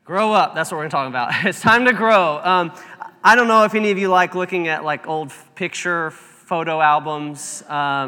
Grow up. That's what we're talking about. It's time to grow. I don't know if any of you like looking at like old photo albums.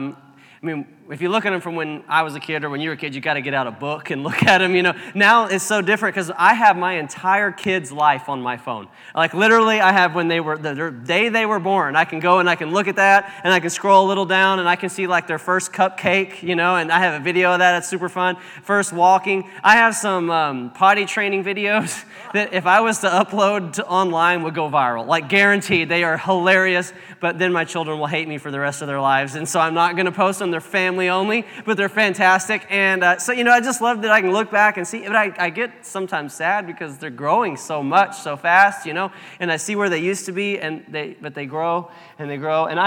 I mean, if you look at them from when I was a kid or when you were a kid, you got to get out a book and look at them, Now it's so different because I have my entire kid's life on my phone. Like literally I have when they were, the day they were born, I can go and I can look at that and I can scroll a little down and I can see like their first cupcake, and I have a video of that. It's super fun. First walking. I have some potty training videos that if I was to upload to online would go viral. Like guaranteed. They are hilarious, but then my children will hate me for the rest of their lives. And so I'm not going to post them. They're family only, but they're fantastic. And so, I just love that I can look back and see. But I get sometimes sad because they're growing so much, so fast, and I see where they used to be, but they grow and they grow. And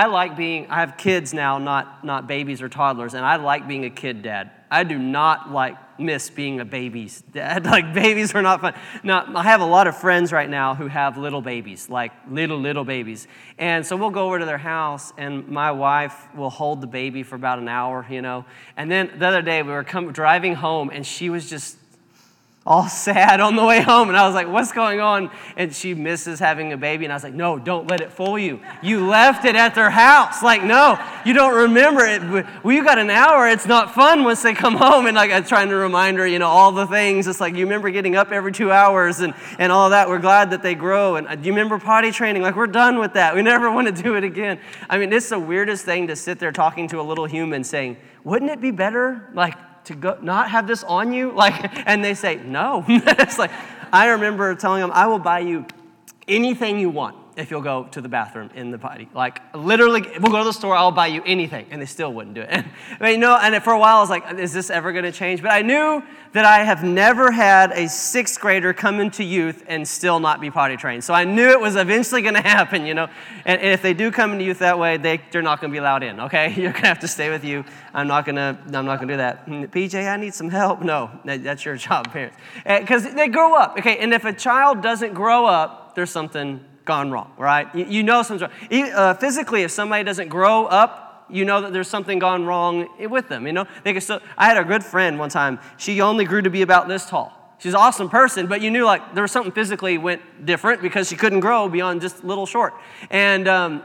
I have kids now, not babies or toddlers, and I like being a kid dad. I do not miss being a baby's dad. Like babies are not fun. Now, I have a lot of friends right now who have little babies, like little babies. And so we'll go over to their house and my wife will hold the baby for about an hour, And then the other day we were driving home and she was just all sad on the way home. And I was like, what's going on? And she misses having a baby. And I was like, no, don't let it fool you. You left it at their house. Like, no, you don't remember it. Well, you got an hour. It's not fun once they come home. And I'm trying to remind her, all the things. It's like, you remember getting up every 2 hours and all of that. We're glad that they grow. And do you remember potty training? Like, we're done with that. We never want to do it again. I mean, it's the weirdest thing to sit there talking to a little human saying, wouldn't it be better, to go not have this on you? And they say, no. It's like, I remember telling them, I will buy you anything you want if you'll go to the bathroom in the potty. Literally, we'll go to the store, I'll buy you anything. And they still wouldn't do it. And for a while I was like, is this ever going to change? But I knew that I have never had a 6th grader come into youth and still not be potty trained. So I knew it was eventually going to happen, And if they do come into youth that way, they're not going to be allowed in, okay? You're going to have to stay with you. I'm not going to do that. PJ, I need some help. No, that's your job, parents. Because they grow up, okay? And if a child doesn't grow up, there's something gone wrong, right? Something's wrong. Physically, if somebody doesn't grow up, that there's something gone wrong with them, I had a good friend one time. She only grew to be about this tall. She's an awesome person, but you knew there was something physically went different because she couldn't grow beyond just a little short. And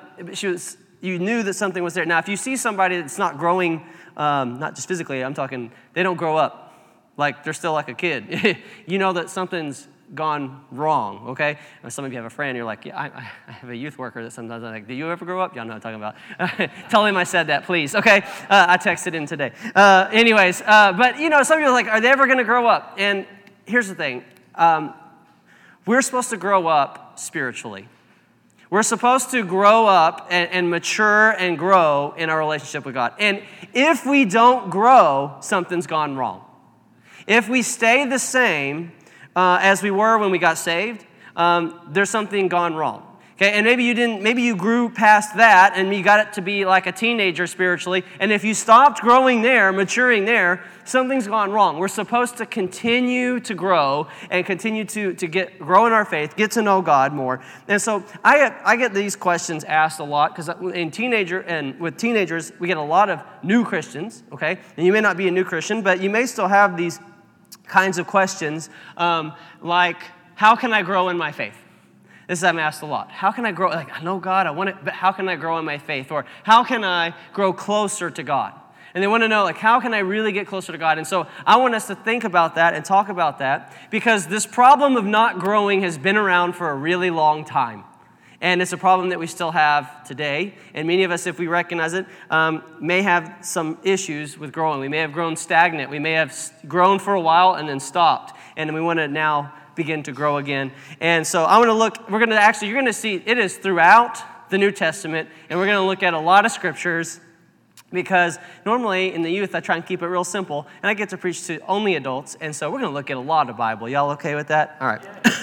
you knew that something was there. Now, if you see somebody that's not growing, not just physically, I'm talking, they don't grow up. They're still like a kid. You know that something's gone wrong, okay? Or some of you have a friend, you're like, yeah, I have a youth worker that sometimes I'm like, do you ever grow up? Y'all know what I'm talking about. Tell him I said that, please, okay? I texted him today. But some people are like, are they ever going to grow up? And here's the thing. We're supposed to grow up spiritually. We're supposed to grow up and mature and grow in our relationship with God. And if we don't grow, something's gone wrong. If we stay the same as we were when we got saved, there's something gone wrong. Okay, and maybe you grew past that and you got it to be like a teenager spiritually, and if you stopped growing there, maturing there, something's gone wrong. We're supposed to continue to grow and continue to grow in our faith, get to know God more. And so I get these questions asked a lot because with teenagers, we get a lot of new Christians, okay? And you may not be a new Christian, but you may still have these kinds of questions like, how can I grow in my faith? This I'm asked a lot. How can I grow? I know God, I want it, but how can I grow in my faith? Or how can I grow closer to God? And they want to know, how can I really get closer to God? And so I want us to think about that and talk about that because this problem of not growing has been around for a really long time. And it's a problem that we still have today. And many of us, if we recognize it, may have some issues with growing. We may have grown stagnant. We may have grown for a while and then stopped. And we want to now begin to grow again. And so I want to look, you're going to see it is throughout the New Testament. And we're going to look at a lot of scriptures because normally in the youth, I try and keep it real simple. And I get to preach to only adults. And so we're going to look at a lot of Bible. Y'all okay with that? All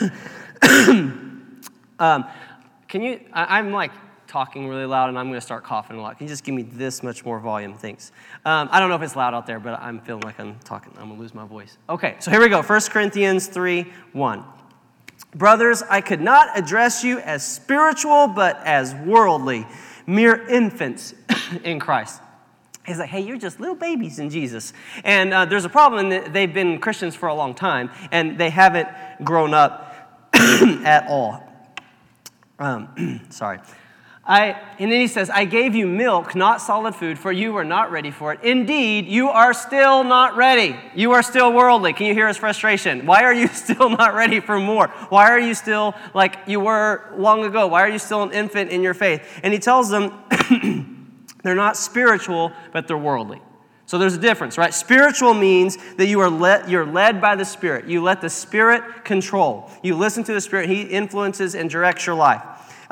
right. I'm talking really loud and I'm going to start coughing a lot. Can you just give me this much more volume? Thanks. I don't know if it's loud out there, but I'm feeling like I'm talking. I'm going to lose my voice. Okay, so here we go. 1 Corinthians 3:1. Brothers, I could not address you as spiritual, but as worldly, mere infants in Christ. He's like, hey, you're just little babies in Jesus. And there's a problem in that they've been Christians for a long time, and they haven't grown up at all. Sorry. And then he says, I gave you milk, not solid food, for you were not ready for it. Indeed, you are still not ready. You are still worldly. Can you hear his frustration? Why are you still not ready for more? Why are you still like you were long ago? Why are you still an infant in your faith? And he tells them they're not spiritual, but they're worldly. So there's a difference, right? Spiritual means that you're led by the Spirit. You let the Spirit control. You listen to the Spirit. He influences and directs your life.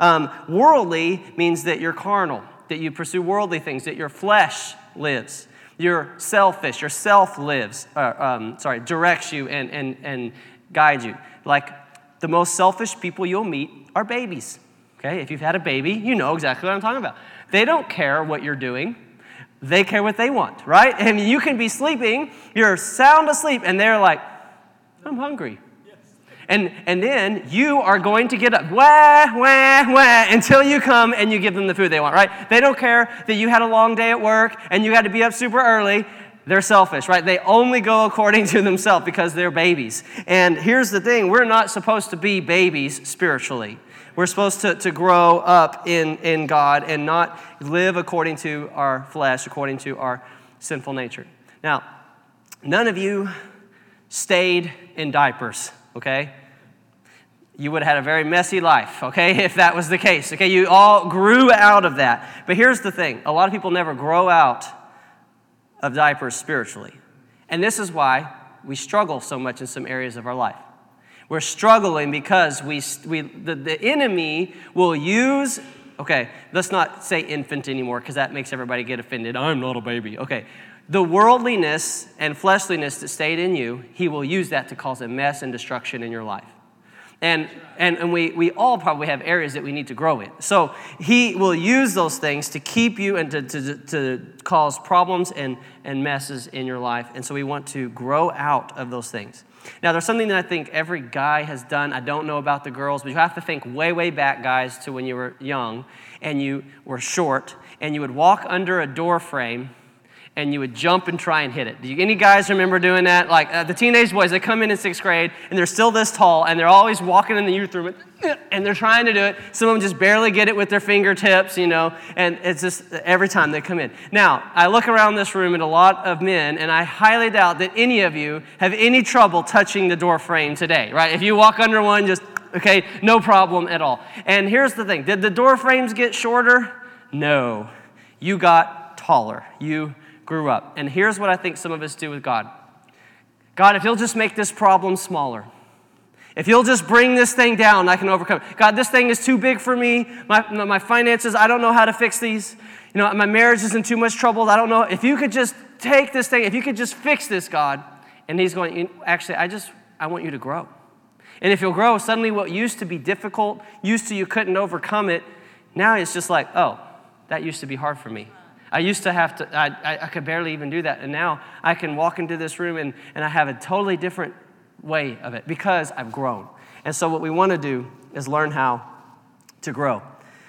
Worldly means that you're carnal, that you pursue worldly things, that your flesh lives. You're selfish. Your self lives, directs you and guides you. Like the most selfish people you'll meet are babies. Okay, if you've had a baby, you know exactly what I'm talking about. They don't care what you're doing. They care what they want, right? And you can be sleeping, you're sound asleep, and they're like, I'm hungry. And then you are going to get up, wah, wah, wah, until you come and you give them the food they want, right? They don't care that you had a long day at work and you got to be up super early. They're selfish, right? They only go according to themselves because they're babies. And here's the thing, we're not supposed to be babies spiritually. We're supposed to grow up in God and not live according to our flesh, according to our sinful nature. Now, none of you stayed in diapers, okay? You would have had a very messy life, okay, if that was the case. Okay, you all grew out of that. But here's the thing. A lot of people never grow out of diapers spiritually. And this is why we struggle so much in some areas of our life. We're struggling because the enemy will use, okay, let's not say infant anymore because that makes everybody get offended. I'm not a baby. Okay, the worldliness and fleshliness that stayed in you, he will use that to cause a mess and destruction in your life. And we all probably have areas that we need to grow in. So he will use those things to keep you and to cause problems and messes in your life. And so we want to grow out of those things. Now, there's something that I think every guy has done. I don't know about the girls, but you have to think way, way back, guys, to when you were young and you were short and you would walk under a door frame and you would jump and try and hit it. Do any guys remember doing that? Like the teenage boys, they come in 6th grade, and they're still this tall, and they're always walking in the youth room, and they're trying to do it. Some of them just barely get it with their fingertips, you know, and it's just every time they come in. Now, I look around this room at a lot of men, and I highly doubt that any of you have any trouble touching the door frame today, right? If you walk under one, just, okay, no problem at all. And here's the thing. Did the door frames get shorter? No. You got taller. You grew up. And here's what I think some of us do with God. God, if you'll just make this problem smaller, if you'll just bring this thing down, I can overcome it. God, this thing is too big for me. My finances, I don't know how to fix these. You know, my marriage is in too much trouble. I don't know. If you could just take this thing, if you could just fix this, God. And he's going, actually, I want you to grow. And if you'll grow, suddenly what used to be difficult, used to you couldn't overcome it, now it's just like, oh, that used to be hard for me. I used to have to, I could barely even do that. And now I can walk into this room and I have a totally different way of it because I've grown. And so what we want to do is learn how to grow.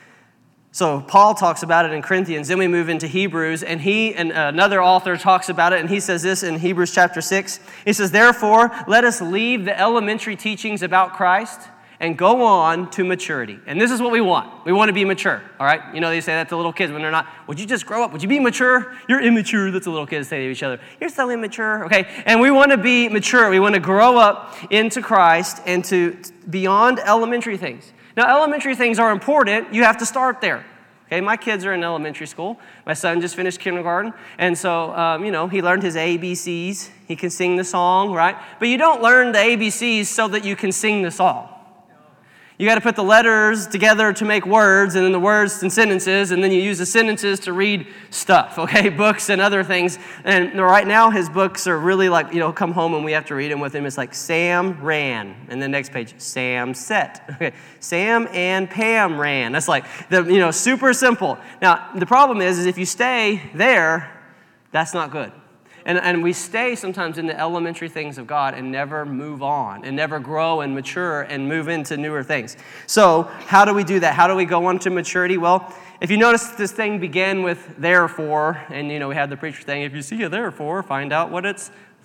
So Paul talks about it in Corinthians. Then we move into Hebrews, and he and another author talks about it, and he says this in Hebrews chapter 6. He says, therefore, let us leave the elementary teachings about Christ and go on to maturity. And this is what we want. We want to be mature, all right? You know, they say that to little kids when they're not, would you just grow up? Would you be mature? You're immature. That's what little kids say to each other. You're so immature, okay? And we want to be mature. We want to grow up into Christ and to beyond elementary things. Now, elementary things are important. You have to start there. Okay, my kids are in elementary school. My son just finished kindergarten. And so, he learned his ABCs. He can sing the song, right? But you don't learn the ABCs so that you can sing the song. You got to put the letters together to make words, and then the words and sentences, and then you use the sentences to read stuff, okay, books and other things. And right now his books are really like, come home and we have to read them with him. It's like Sam ran, and the next page, Sam set. Okay, Sam and Pam ran. That's like, super simple. Now, the problem is if you stay there, that's not good. And we stay sometimes in the elementary things of God and never move on and never grow and mature and move into newer things. So how do we do that? How do we go on to maturity? Well, if you notice this thing began with therefore, and we had the preacher saying, if you see a therefore, find out what it's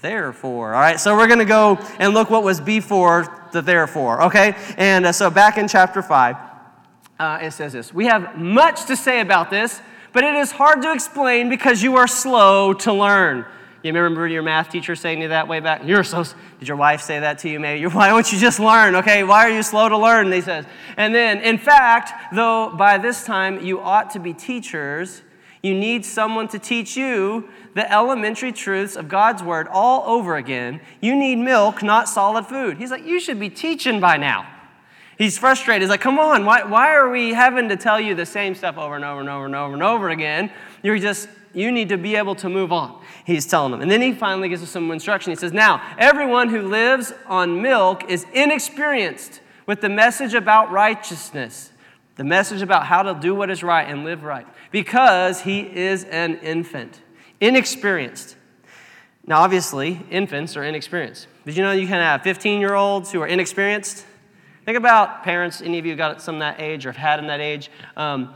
therefore. All right, so we're going to go and look what was before the therefore, okay? And so back in chapter 5, it says this. We have much to say about this, but it is hard to explain because you are slow to learn. You remember your math teacher saying to you that way back? Did your wife say that to you maybe? Why don't you just learn? Okay, why are you slow to learn? He says. And then, in fact, though by this time you ought to be teachers, you need someone to teach you the elementary truths of God's word all over again. You need milk, not solid food. He's like, you should be teaching by now. He's frustrated. He's like, come on, why are we having to tell you the same stuff over and over and over and over and over again? You need to be able to move on, he's telling them. And then he finally gives us some instruction. He says, now, everyone who lives on milk is inexperienced with the message about righteousness, the message about how to do what is right and live right, because he is an infant, inexperienced. Now, obviously, infants are inexperienced. Did you know you can have 15-year-olds who are inexperienced? Think about parents, any of you got some that age or have had in that age. When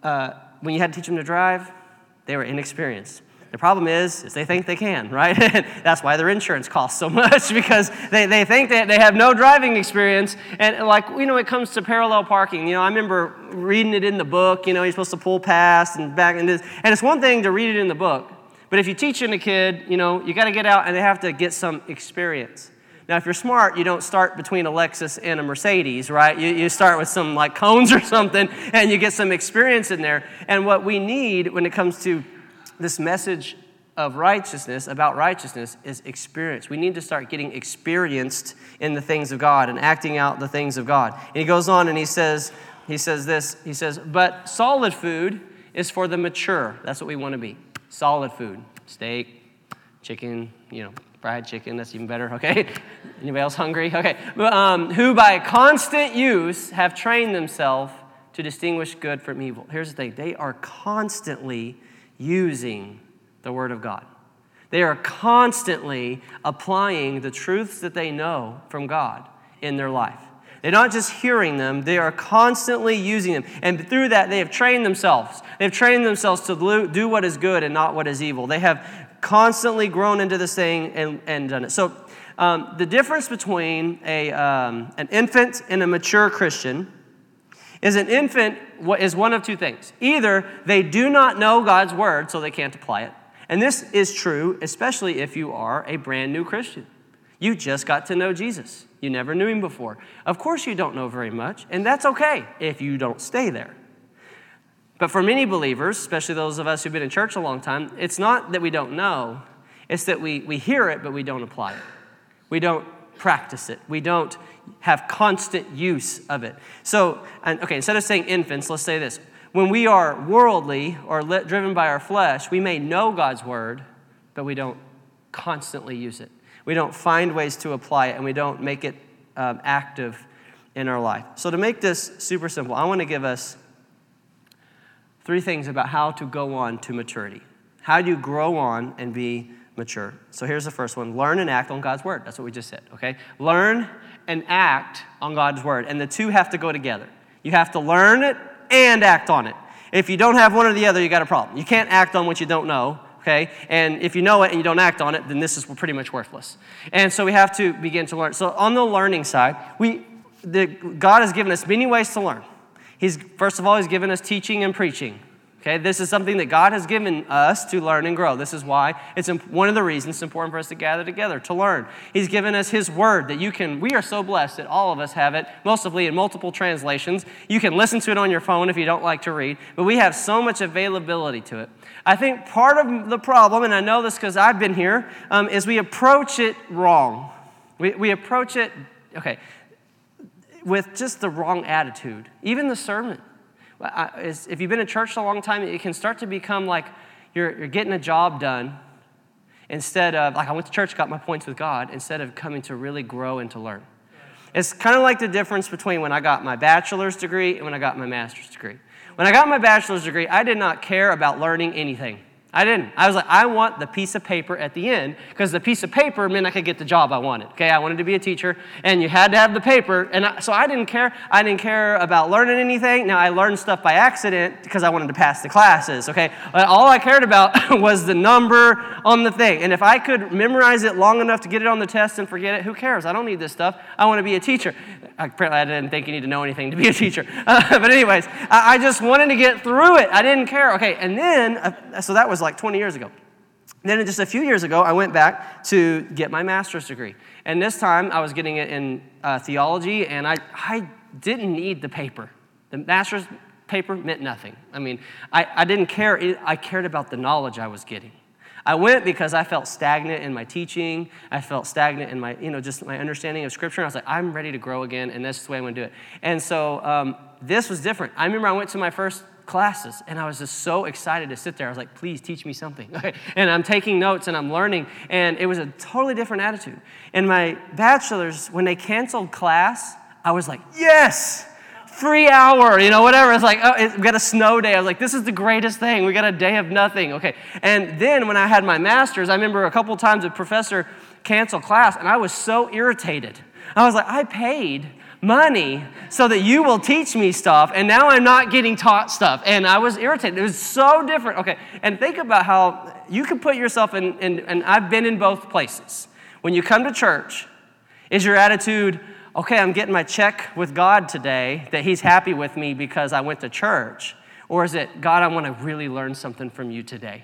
you had to teach them to drive, they were inexperienced. The problem is they think they can, right? That's why their insurance costs so much, because they think that they have no driving experience. And like, it comes to parallel parking. I remember reading it in the book, you're supposed to pull past and back and this. And it's one thing to read it in the book, but if you're teaching a kid, you got to get out and they have to get some experience. Now, if you're smart, you don't start between a Lexus and a Mercedes, right? You start with some like cones or something, and you get some experience in there. And what we need when it comes to this message of righteousness, about righteousness, is experience. We need to start getting experienced in the things of God and acting out the things of God. And he goes on and he says this, but solid food is for the mature. That's what we want to be. Solid food, steak, chicken, fried chicken, that's even better, okay? Anybody else hungry? Okay. Who by constant use have trained themselves to distinguish good from evil. Here's the thing. They are constantly using the Word of God. They are constantly applying the truths that they know from God in their life. They're not just hearing them, they are constantly using them. And through that, they have trained themselves. They've trained themselves to do what is good and not what is evil. They have constantly grown into this thing and done it. So the difference between an infant and a mature Christian is an infant is one of two things. Either they do not know God's word, so they can't apply it. And this is true, especially if you are a brand new Christian. You just got to know Jesus. You never knew him before. Of course you don't know very much, and that's okay if you don't stay there. But for many believers, especially those of us who've been in church a long time, it's not that we don't know. It's that we hear it, but we don't apply it. We don't practice it. We don't have constant use of it. So, instead of saying infants, let's say this. When we are worldly or driven by our flesh, we may know God's word, but we don't constantly use it. We don't find ways to apply it, and we don't make it active in our life. So to make this super simple, I want to give us 3 things about how to go on to maturity. How do you grow on and be mature? So here's the first one. Learn and act on God's word. That's what we just said, okay? Learn and act on God's word. And the two have to go together. You have to learn it and act on it. If you don't have one or the other, you got a problem. You can't act on what you don't know, okay? And if you know it and you don't act on it, then this is pretty much worthless. And so we have to begin to learn. So on the learning side, God has given us many ways to learn. First of all, he's given us teaching and preaching. Okay, this is something that God has given us to learn and grow. This is why it's one of the reasons it's important for us to gather together, to learn. He's given us his word that we are so blessed that all of us have it, mostly in multiple translations. You can listen to it on your phone if you don't like to read, but we have so much availability to it. I think part of the problem, and I know this because I've been here, is we approach it wrong. We approach it, with just the wrong attitude. Even the sermon. If you've been in church a long time, it can start to become like you're getting a job done instead of, like I went to church, got my points with God, instead of coming to really grow and to learn. It's kind of like the difference between when I got my bachelor's degree and when I got my master's degree. When I got my bachelor's degree, I did not care about learning anything. I didn't. I was like, I want the piece of paper at the end, because the piece of paper meant I could get the job I wanted. Okay, I wanted to be a teacher, and you had to have the paper. And so I didn't care. I didn't care about learning anything. Now, I learned stuff by accident because I wanted to pass the classes, okay? All I cared about was the number on the thing. And if I could memorize it long enough to get it on the test and forget it, who cares? I don't need this stuff. I want to be a teacher. Apparently, I didn't think you need to know anything to be a teacher. But anyways, I just wanted to get through it. I didn't care. Okay, and then, so that was like 20 years ago. Then just a few years ago, I went back to get my master's degree. And this time, I was getting it in theology, and I didn't need the paper. The master's paper meant nothing. I mean, I didn't care. I cared about the knowledge I was getting. I went because I felt stagnant in my teaching. I felt stagnant in my, just my understanding of Scripture. And I was like, I'm ready to grow again, and that's the way I'm going to do it. And so this was different. I remember I went to my first classes, and I was just so excited to sit there. I was like, please teach me something. And I'm taking notes, and I'm learning, and it was a totally different attitude. In my bachelor's, when they canceled class, I was like, yes! Free hour, whatever. It's like, we got a snow day. I was like, this is the greatest thing. We got a day of nothing. Okay. And then when I had my master's, I remember a couple times a professor canceled class, and I was so irritated. I was like, I paid money so that you will teach me stuff, and now I'm not getting taught stuff. And I was irritated. It was so different. Okay. And think about how you can put yourself in, and I've been in both places. When you come to church, is your attitude, okay, I'm getting my check with God today, that he's happy with me because I went to church? Or is it, God, I want to really learn something from you today?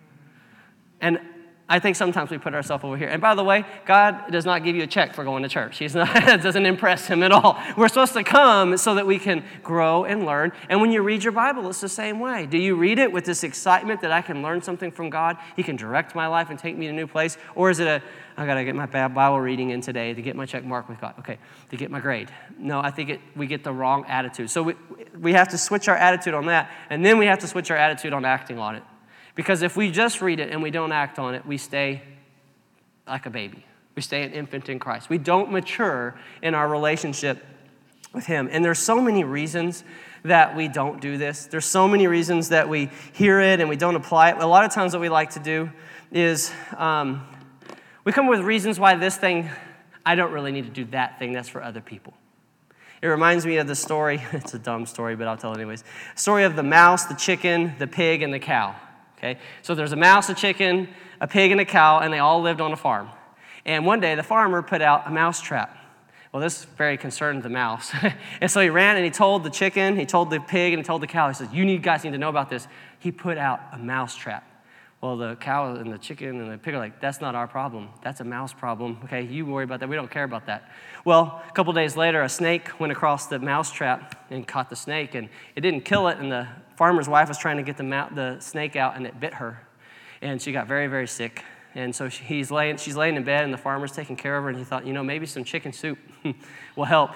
And I think sometimes we put ourselves over here. And by the way, God does not give you a check for going to church. It doesn't impress him at all. We're supposed to come so that we can grow and learn. And when you read your Bible, it's the same way. Do you read it with this excitement that I can learn something from God? He can direct my life and take me to a new place? Or is it I got to get my Bible reading in today to get my check mark with God. Okay, to get my grade. No, I think we get the wrong attitude. So we have to switch our attitude on that, and then we have to switch our attitude on acting on it. Because if we just read it and we don't act on it, we stay like a baby. We stay an infant in Christ. We don't mature in our relationship with him. And there's so many reasons that we don't do this. There's so many reasons that we hear it and we don't apply it. A lot of times what we like to do is we come up with reasons why this thing, I don't really need to do that thing. That's for other people. It reminds me of the story. It's a dumb story, but I'll tell it anyways. Story of the mouse, the chicken, the pig, and the cow. Okay, so there's a mouse, a chicken, a pig, and a cow, and they all lived on a farm. And one day, the farmer put out a mouse trap. Well, this very concerned the mouse. And so he ran and he told the chicken, he told the pig, and he told the cow. He says, you guys need to know about this. He put out a mouse trap. Well, the cow and the chicken and the pig are like, that's not our problem. That's a mouse problem. Okay, you worry about that. We don't care about that. Well, a couple days later, a snake went across the mouse trap and caught the snake, and it didn't kill it, and the farmer's wife was trying to get the snake out, and it bit her, and she got very, very sick. And so she's laying in bed, and the farmer's taking care of her, and he thought, maybe some chicken soup will help.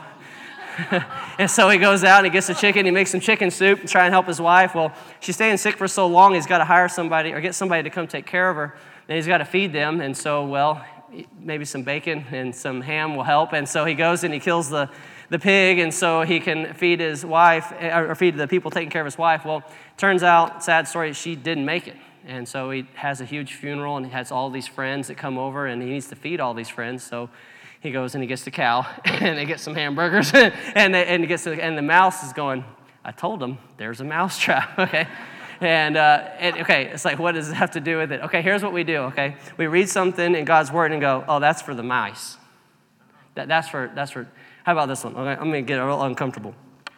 And so he goes out and he gets the chicken, he makes some chicken soup, try and help his wife. Well, she's staying sick for so long, he's got to hire somebody or get somebody to come take care of her. Then he's got to feed them, and so, maybe some bacon and some ham will help. And so he goes and he kills the pig, and so he can feed his wife, or feed the people taking care of his wife. Well, turns out, sad story, she didn't make it. And so he has a huge funeral, and he has all these friends that come over, and he needs to feed all these friends. So he goes and he gets the cow, and they get some hamburgers, and the mouse is going, I told him, there's a mouse trap, okay? And it's like, what does it have to do with it? Okay, here's what we do, okay? We read something in God's word and go, oh, that's for the mice. That's for, how about this one? Okay, I'm going to get a little uncomfortable.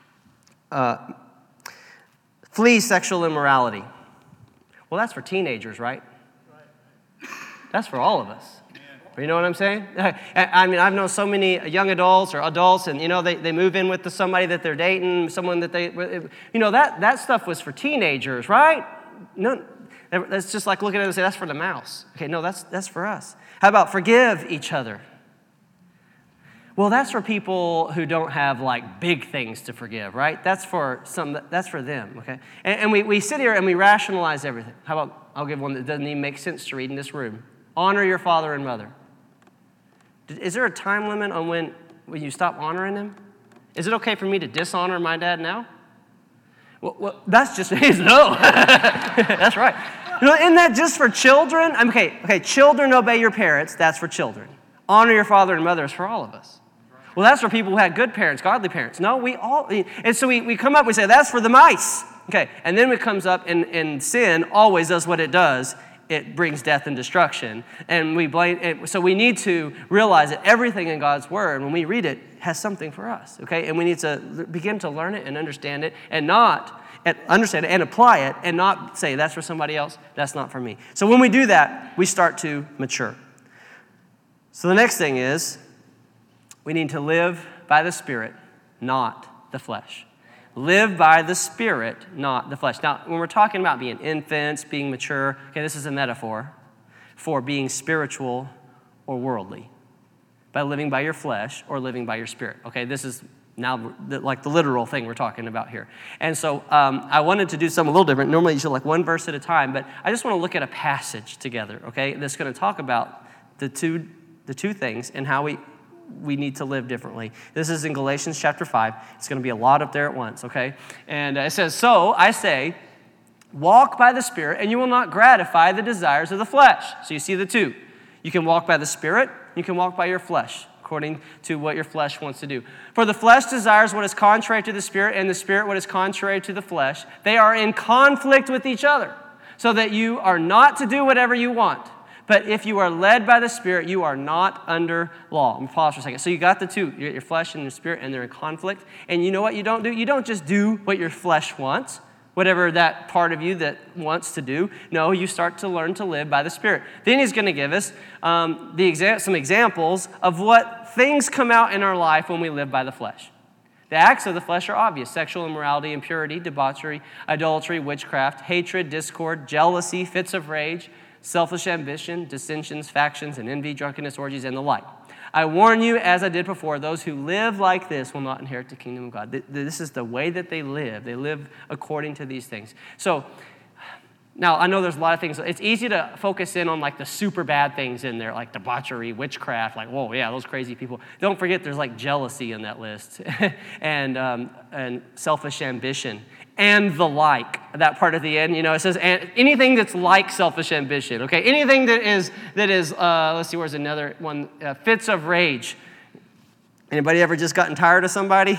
Flee sexual immorality. Well, that's for teenagers, right? That's for all of us. You know what I'm saying? I mean, I've known so many young adults or adults, and, they move in with somebody that they're dating, someone that that stuff was for teenagers, right? No, that's just like looking at it and say, that's for the mouse. Okay, no, that's for us. How about forgive each other? Well, that's for people who don't have, big things to forgive, right? That's for them, okay? And we sit here and we rationalize everything. How about, I'll give one that doesn't even make sense to read in this room. Honor your father and mother. Is there a time limit on when you stop honoring them? Is it okay for me to dishonor my dad now? Well that's just no. That's right. Isn't that just for children? Okay, children, obey your parents. That's for children. Honor your father and mother is for all of us. Well, that's for people who had good parents, godly parents. No, and so we come up, we say, that's for the mice. Okay, and then it comes up, and sin always does what it does. It brings death and destruction. And we blame it. So we need to realize that everything in God's word, when we read it, has something for us. Okay, and we need to begin to learn it and understand it, and understand it and apply it, and not say, that's for somebody else, that's not for me. So when we do that, we start to mature. So the next thing is, we need to live by the Spirit, not the flesh. Live by the Spirit, not the flesh. Now, when we're talking about being infants, being mature, okay, this is a metaphor for being spiritual or worldly. By living by your flesh or living by your spirit. Okay, this is now like the literal thing we're talking about here. And so I wanted to do something a little different. Normally you should like one verse at a time, but I just want to look at a passage together, okay, that's going to talk about the two things and how we need to live differently. This is in Galatians chapter 5. It's going to be a lot up there at once, okay? And it says, so I say, walk by the Spirit, and you will not gratify the desires of the flesh. So you see the two. You can walk by the Spirit, you can walk by your flesh, according to what your flesh wants to do. For the flesh desires what is contrary to the Spirit, and the Spirit what is contrary to the flesh. They are in conflict with each other, so that you are not to do whatever you want. But if you are led by the Spirit, you are not under law. Let me pause for a second. So you got the two, your flesh and your spirit, and they're in conflict. And you know what you don't do? You don't just do what your flesh wants, whatever that part of you that wants to do. No, you start to learn to live by the Spirit. Then he's going to give us some examples of what things come out in our life when we live by the flesh. The acts of the flesh are obvious: sexual immorality, impurity, debauchery, adultery, witchcraft, hatred, discord, jealousy, fits of rage, selfish ambition, dissensions, factions, and envy, drunkenness, orgies, and the like. I warn you, as I did before, those who live like this will not inherit the kingdom of God. This is the way that they live. They live according to these things. So, now, I know there's a lot of things. It's easy to focus in on like the super bad things in there, like debauchery, witchcraft, like, whoa, yeah, those crazy people. Don't forget there's like jealousy in that list, and selfish ambition, and the like. That part at the end, it says anything that's like selfish ambition, okay? Anything that is let's see, where's another one? Fits of rage. Anybody ever just gotten tired of somebody?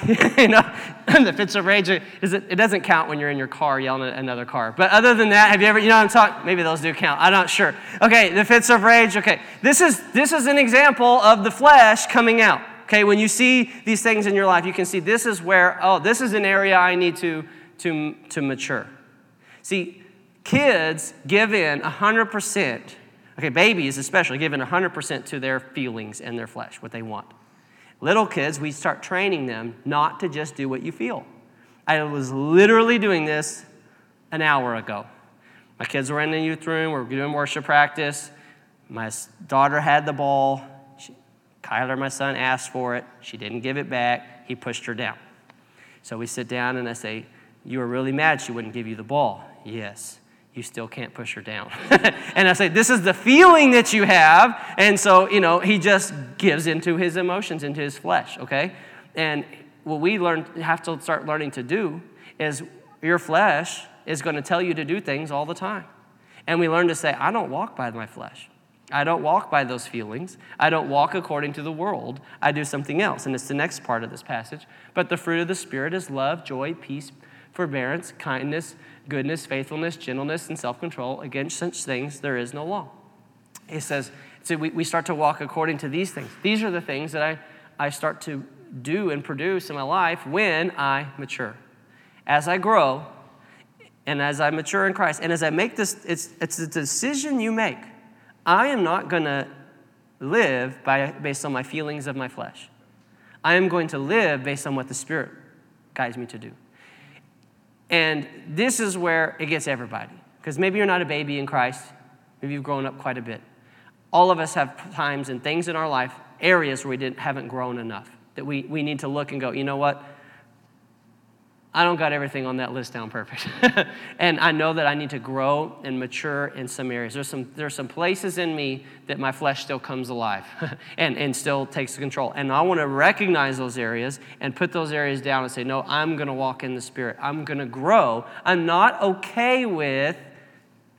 The fits of rage, it doesn't count when you're in your car yelling at another car. But other than that, have you ever, I'm talking, maybe those do count. I'm not sure. Okay, the fits of rage, okay. This is an example of the flesh coming out. Okay, when you see these things in your life, you can see this is where, this is an area I need to mature. See, kids give in 100%, okay, babies especially, give in 100% to their feelings and their flesh, what they want. Little kids, we start training them not to just do what you feel. I was literally doing this an hour ago. My kids were in the youth room. We were doing worship practice. My daughter had the ball. Kyler, my son, asked for it. She didn't give it back. He pushed her down. So we sit down and I say, you were really mad she wouldn't give you the ball. Yes. You still can't push her down. And I say, this is the feeling that you have. And so, he just gives into his emotions, into his flesh, okay? And what we have to start learning to do is your flesh is going to tell you to do things all the time. And we learn to say, I don't walk by my flesh. I don't walk by those feelings. I don't walk according to the world. I do something else. And it's the next part of this passage. But the fruit of the Spirit is love, joy, peace, forbearance, kindness, goodness, faithfulness, gentleness, and self-control. Against such things there is no law. He says, so we start to walk according to these things. These are the things that I start to do and produce in my life when I mature. As I grow, and as I mature in Christ, and as I make this, it's a decision you make. I am not going to live based on my feelings of my flesh. I am going to live based on what the Spirit guides me to do. And this is where it gets everybody. Because maybe you're not a baby in Christ. Maybe you've grown up quite a bit. All of us have times and things in our life, areas where we haven't grown enough. That we need to look and go, you know what? I don't got everything on that list down perfect. And I know that I need to grow and mature in some areas. There's some places in me that my flesh still comes alive and still takes control. And I want to recognize those areas and put those areas down and say, no, I'm going to walk in the Spirit. I'm going to grow. I'm not okay with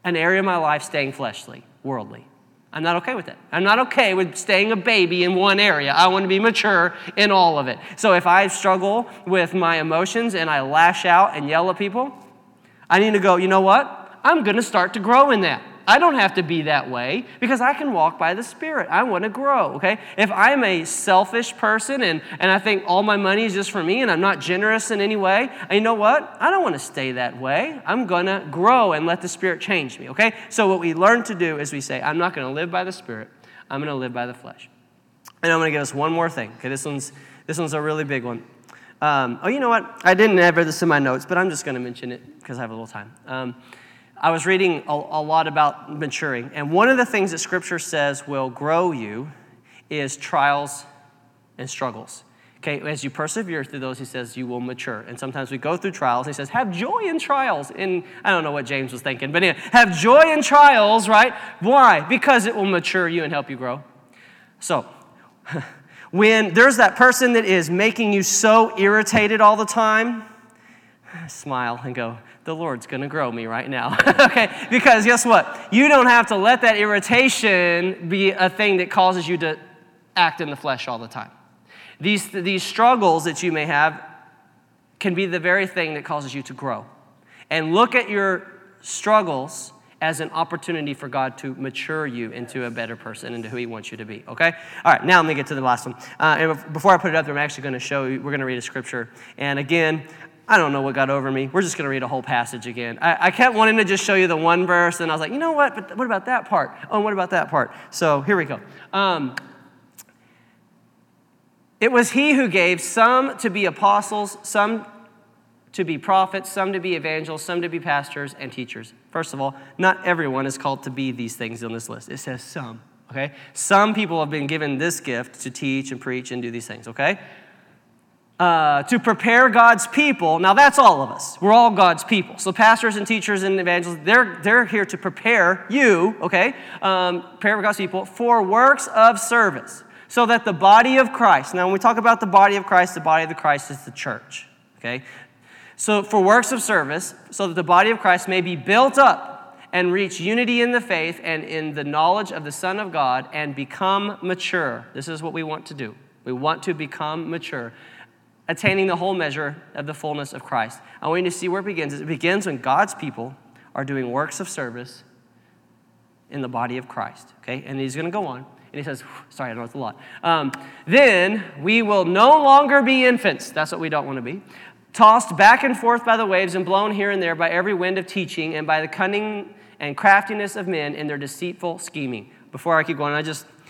an area of my life staying fleshly, worldly. I'm not okay with it. I'm not okay with staying a baby in one area. I want to be mature in all of it. So if I struggle with my emotions and I lash out and yell at people, I need to go, you know what? I'm going to start to grow in that. I don't have to be that way because I can walk by the Spirit. I want to grow, okay? If I'm a selfish person and I think all my money is just for me and I'm not generous in any way, you know what? I don't want to stay that way. I'm going to grow and let the Spirit change me, okay? So what we learn to do is we say, I'm not going to live by the Spirit. I'm going to live by the flesh. And I'm going to give us one more thing, okay? This one's a really big one. You know what? I didn't have this in my notes, but I'm just going to mention it because I have a little time. I was reading a lot about maturing, and one of the things that Scripture says will grow you is trials and struggles. Okay, as you persevere through those, he says you will mature. And sometimes we go through trials, and he says, have joy in trials. And I don't know what James was thinking, but anyway, have joy in trials, right? Why? Because it will mature you and help you grow. So, when there's that person that is making you so irritated all the time, smile and go, the Lord's going to grow me right now, okay? Because guess what? You don't have to let that irritation be a thing that causes you to act in the flesh all the time. These struggles that you may have can be the very thing that causes you to grow. And look at your struggles as an opportunity for God to mature you into a better person, into who he wants you to be, okay? All right, now let me get to the last one. And before I put it up there, I'm actually going to show you, we're going to read a scripture. And again, I don't know what got over me. We're just going to read a whole passage again. I kept wanting to just show you the one verse, and I was like, you know what? But what about that part? Oh, and what about that part? So here we go. It was he who gave some to be apostles, some to be prophets, some to be evangelists, some to be pastors and teachers. First of all, not everyone is called to be these things on this list. It says some, okay? Some people have been given this gift to teach and preach and do these things, okay? To prepare God's people. Now, that's all of us. We're all God's people. So pastors and teachers and evangelists, they're here to prepare you, okay? Prepare God's people for works of service so that the body of Christ. Now, when we talk about the body of Christ is the church, okay? So for works of service, so that the body of Christ may be built up and reach unity in the faith and in the knowledge of the Son of God and become mature. This is what we want to do. We want to become mature, attaining the whole measure of the fullness of Christ. I want you to see where it begins. It begins when God's people are doing works of service in the body of Christ, okay? And he's going to go on, and he says, sorry, I know it's a lot. Then we will no longer be infants. That's what we don't want to be. Tossed back and forth by the waves and blown here and there by every wind of teaching and by the cunning and craftiness of men in their deceitful scheming. Before I keep going,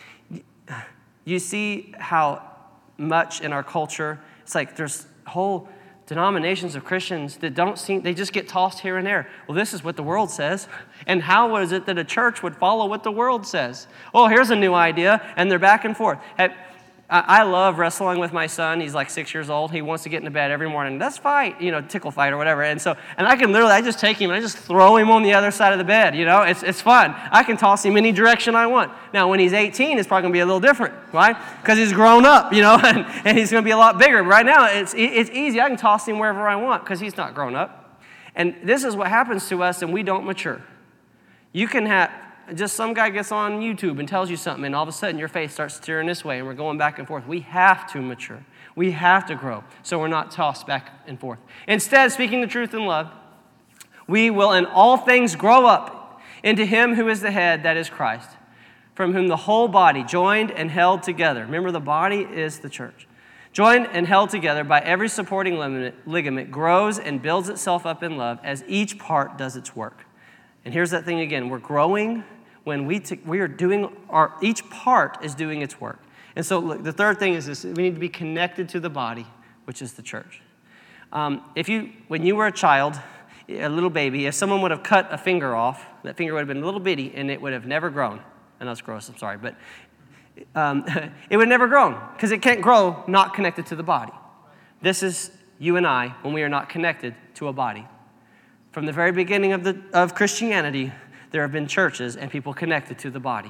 you see how much in our culture, it's like there's whole denominations of Christians that they just get tossed here and there. Well, this is what the world says. And how is it that a church would follow what the world says? Oh, here's a new idea, and they're back and forth. I love wrestling with my son. He's like 6 years old. He wants to get into bed every morning. Let's fight, tickle fight or whatever. And I just take him and I just throw him on the other side of the bed. It's fun. I can toss him any direction I want. Now, when he's 18, it's probably going to be a little different, right? Because he's grown up, and he's going to be a lot bigger. But right now, it's easy. I can toss him wherever I want because he's not grown up. And this is what happens to us, and we don't mature. You can have just some guy gets on YouTube and tells you something, and all of a sudden your faith starts steering this way, and we're going back and forth. We have to mature. We have to grow so we're not tossed back and forth. Instead, speaking the truth in love, we will in all things grow up into him who is the head, that is Christ, from whom the whole body, joined and held together. Remember, the body is the church. Joined and held together by every supporting ligament, grows and builds itself up in love as each part does its work. And here's that thing again. We're growing when we are doing each part is doing its work. And so look, the third thing is this: we need to be connected to the body, which is the church. When you were a child, a little baby, if someone would have cut a finger off, that finger would have been a little bitty and it would have never grown. I know it's gross, I'm sorry, but it would have never grown because it can't grow not connected to the body. This is you and I when we are not connected to a body. From the very beginning of Christianity, there have been churches and people connected to the body.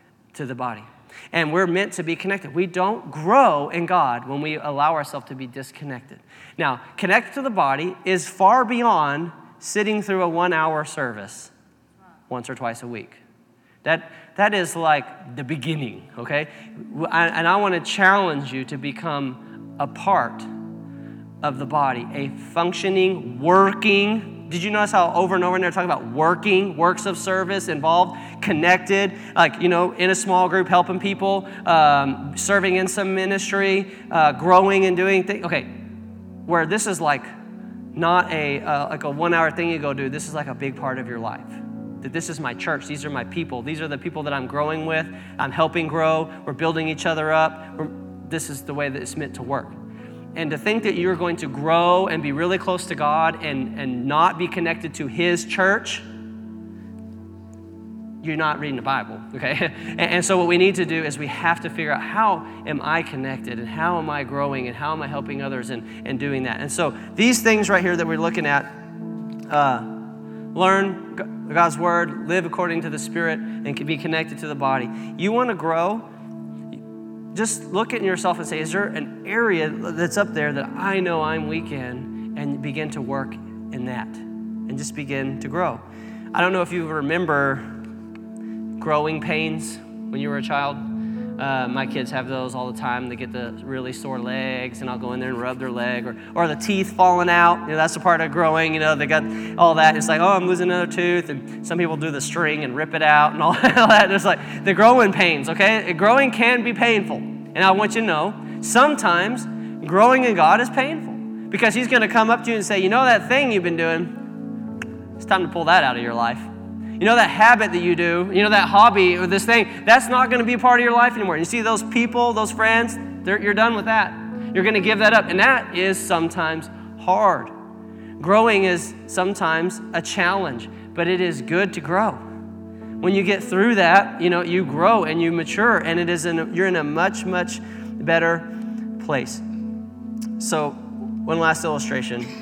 And we're meant to be connected. We don't grow in God when we allow ourselves to be disconnected. Now, connected to the body is far beyond sitting through a 1 hour service. once or twice a week. That is like the beginning, okay? And I want to challenge you to become a part of the body, a functioning, working. Did you notice how over and over in there talking about working, works of service, involved, connected, like, in a small group, helping people, serving in some ministry, growing and doing things. Okay, where this is like not like a 1 hour thing you go do. This is like a big part of your life. That this is my church. These are my people. These are the people that I'm growing with. I'm helping grow. We're building each other up. This is the way that it's meant to work. And to think that you're going to grow and be really close to God and not be connected to His church, you're not reading the Bible, okay? And so what we need to do is we have to figure out, how am I connected and how am I growing and how am I helping others and doing that? And so these things right here that we're looking at, learn God's word, live according to the Spirit, and can be connected to the body. You want to grow? Just look at yourself and say, is there an area that's up there that I know I'm weak in, and begin to work in that and just begin to grow. I don't know if you remember growing pains when you were a child. My kids have those all the time. They get the really sore legs, and I'll go in there and rub their leg, or the teeth falling out. That's a part of growing. They got all that. It's like, oh, I'm losing another tooth, and some people do the string and rip it out and all that. There's like the growing pains, okay? Growing can be painful, and I want you to know, sometimes growing in God is painful, because He's going to come up to you and say, that thing you've been doing, it's time to pull that out of your life. That habit that you do, that hobby or this thing, that's not going to be a part of your life anymore. You see those people, those friends, you're done with that. You're going to give that up. And that is sometimes hard. Growing is sometimes a challenge, but it is good to grow. When you get through that, you grow and you mature, and you're in a much, much better place. So one last illustration.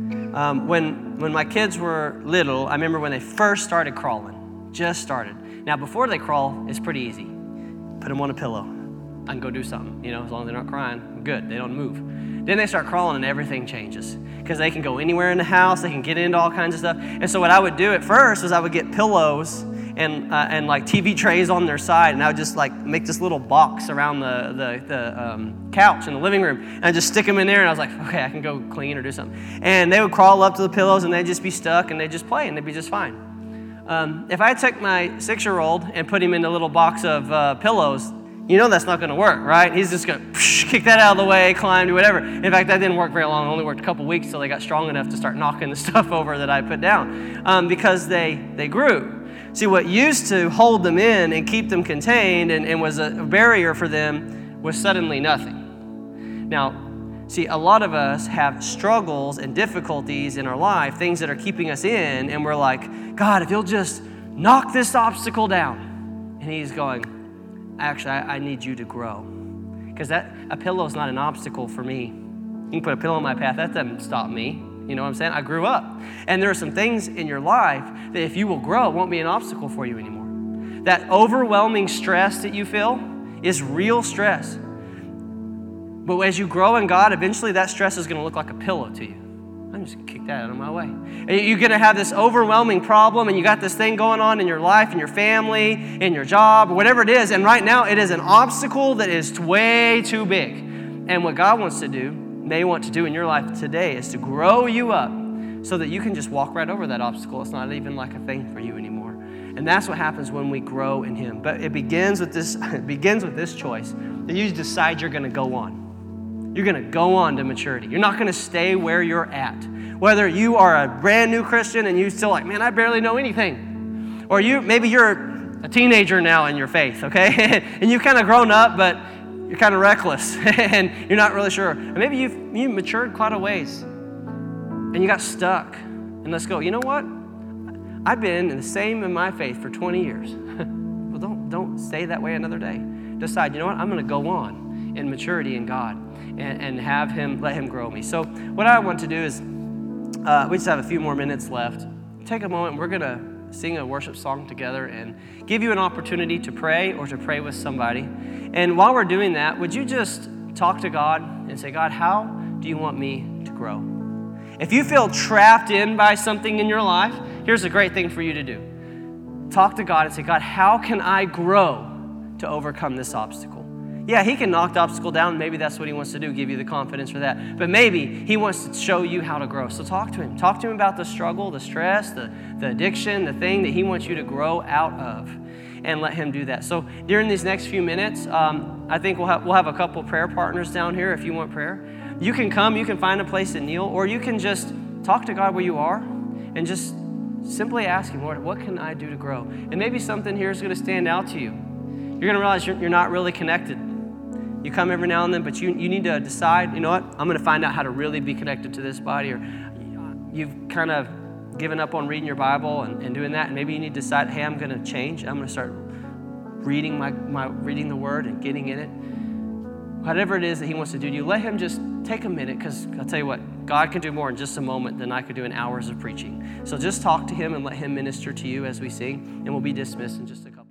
When my kids were little, I remember when they first started crawling, just started. Now, before they crawl, it's pretty easy. Put them on a pillow. I can go do something, as long as they're not crying. Good, they don't move. Then they start crawling and everything changes, because they can go anywhere in the house. They can get into all kinds of stuff. And so what I would do at first was I would get pillows and like TV trays on their side, and I would just like make this little box around the couch in the living room, and I'd just stick them in there, and I was like, okay, I can go clean or do something. And they would crawl up to the pillows, and they'd just be stuck, and they'd just play, and they'd be just fine. If I took my 6-year-old and put him in a little box of pillows, that's not going to work, right? He's just going to kick that out of the way, climb, do whatever. In fact, that didn't work very long. It only worked a couple weeks till they got strong enough to start knocking the stuff over that I put down, because they grew. See, what used to hold them in and keep them contained and was a barrier for them was suddenly nothing. Now, see, a lot of us have struggles and difficulties in our life, things that are keeping us in, and we're like, God, if you'll just knock this obstacle down. And He's going, actually, I need you to grow. Because a pillow is not an obstacle for me. You can put a pillow in my path, that doesn't stop me. You know what I'm saying? I grew up. And there are some things in your life that if you will grow, won't be an obstacle for you anymore. That overwhelming stress that you feel is real stress. But as you grow in God, eventually that stress is going to look like a pillow to you. I'm just going to kick that out of my way. And you're going to have this overwhelming problem, and you got this thing going on in your life, in your family, in your job, whatever it is. And right now it is an obstacle that is way too big. And what God wants to do, may want to do in your life today, is to grow you up so that you can just walk right over that obstacle. It's not even like a thing for you anymore. And that's what happens when we grow in Him. But it begins with this. It begins with this choice that you decide you're going to go on. You're going to go on to maturity. You're not going to stay where you're at. Whether you are a brand new Christian and you still like, man, I barely know anything, or maybe you're a teenager now in your faith, okay, and you've kind of grown up, but you're kind of reckless, and you're not really sure. And maybe you've matured quite a ways, and you got stuck. And let's go, you know what? I've been the same in my faith for 20 years. Well, don't stay that way another day. Decide, you know what? I'm going to go on in maturity in God and have Him, let Him grow me. So what I want to do is, we just have a few more minutes left. Take a moment. We're going to sing a worship song together and give you an opportunity to pray or to pray with somebody. And while we're doing that, would you just talk to God and say, God, how do you want me to grow? If you feel trapped in by something in your life, here's a great thing for you to do. talk to God and say, God, how can I grow to overcome this obstacle? Yeah, he can knock the obstacle down. Maybe that's what he wants to do, give you the confidence for that. But maybe he wants to show you how to grow. So talk to him. Talk to him about the struggle, the stress, the addiction, the thing that he wants you to grow out of, and let him do that. So during these next few minutes, I think we'll have a couple prayer partners down here if you want prayer. You can come, you can find a place to kneel, or you can just talk to God where you are and just simply ask him, Lord, what can I do to grow? And maybe something here is going to stand out to you. You're going to realize you're not really connected. You come every now and then, but you need to decide, you know what, I'm going to find out how to really be connected to this body. Or you've kind of given up on reading your Bible and doing that, and maybe you need to decide, hey, I'm going to change. I'm going to start reading reading the Word and getting in it. Whatever it is that he wants to do to you, let him just take a minute, because I'll tell you what, God can do more in just a moment than I could do in hours of preaching. So just talk to him and let him minister to you as we sing, and we'll be dismissed in just a couple.